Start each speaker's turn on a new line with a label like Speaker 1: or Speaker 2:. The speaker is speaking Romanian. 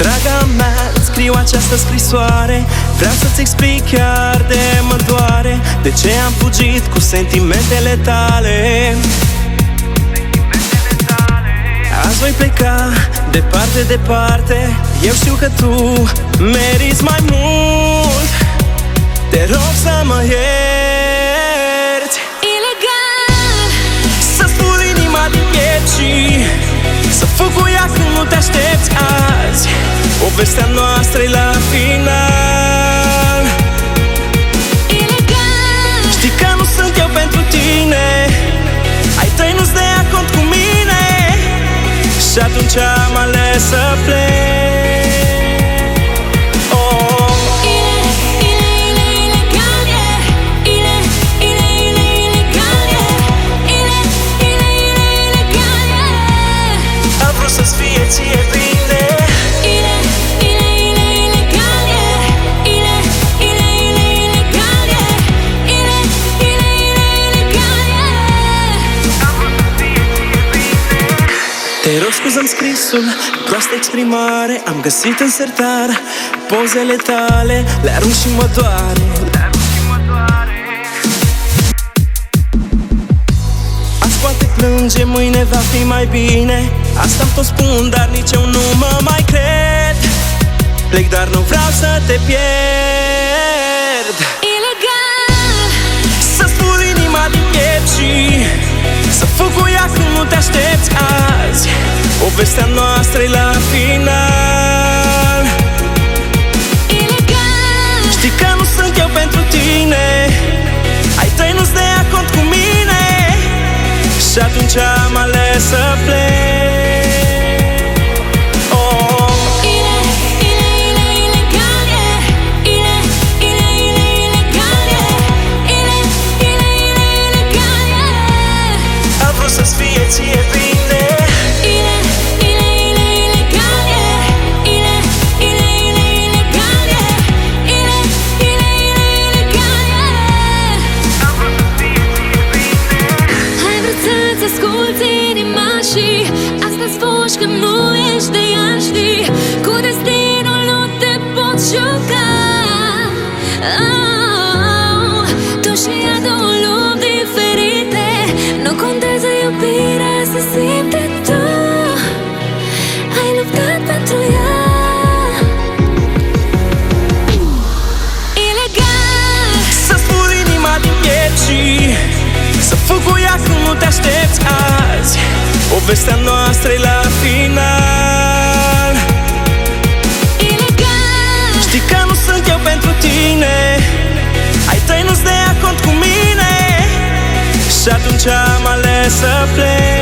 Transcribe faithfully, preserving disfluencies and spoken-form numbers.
Speaker 1: Draga mea, îți scriu această scrisoare. Vreau să-ți explic chiar de mă doare de ce am fugit cu sentimentele tale. Azi voi pleca departe, departe. Eu știu că tu meriți mai mult. Te rog să mă ierți.
Speaker 2: Ilegal
Speaker 1: să spui inima din piept și să fug cu ea când nu te aștepți azi. Povestea noastră-i la final.
Speaker 2: Ilegal
Speaker 1: știi că nu sunt eu pentru tine. Ai tăi nu-ți dea cont cu mine și atunci am ales să plec. Oh. Am vrut să-ți fie ție bine.
Speaker 2: Ile, ile, ile, ilegal e. Ile, ile, ile, ilegal e. Ile, ile, ile, ilegal e.
Speaker 1: Am vrut să fie ție bine. Te rog, scuză-mi scrisul, proastă exprimare. Am găsit în sertar pozele tale, le arunc și mă doare. Azi poate plânge, mâine va fi mai bine. Asta-mi tot spun, dar nici eu nu mă mai cred. Plec, dar nu vreau să te pierd.
Speaker 2: Ilegal
Speaker 1: să spui inima din piept și să fug cu ea când nu te aștepți azi. Povestea noastră-i la final.
Speaker 2: Ilegal
Speaker 1: știi că nu sunt eu pentru tine. Ai tăi nu-ți dea cont cu mine și atunci am ales să plec. Oh.
Speaker 2: Ile, ile, ile, ilegal e. Ile, ile, ile, ilegal e. Ile, ile, ile, ilegal e.
Speaker 1: Am vrut să-ți fie ție bine.
Speaker 2: Ile, ile, ile, ilegal e. Ile, ile, ile, ilegal e. Ile, ile, ile, ilegal e.
Speaker 1: Am vrut să fie ție bine.
Speaker 2: Ai vrut să-ți asculti inima și asta-ți fugi că nu ești de ea, știi. Cu destinul nu te poți juca. Oh, tu și ea două lumi diferite. Nu contează iubirea, se simte tu. Ai luptat pentru ea. Ilegal
Speaker 1: să spui inima din piept și să fug cu ea când nu te aștepți azi. Povestea noastră-i la final.
Speaker 2: Ilegal
Speaker 1: știi că nu sunt eu pentru tine. Ai tăi nu-ți dea cont cu mine și atunci am ales să plec.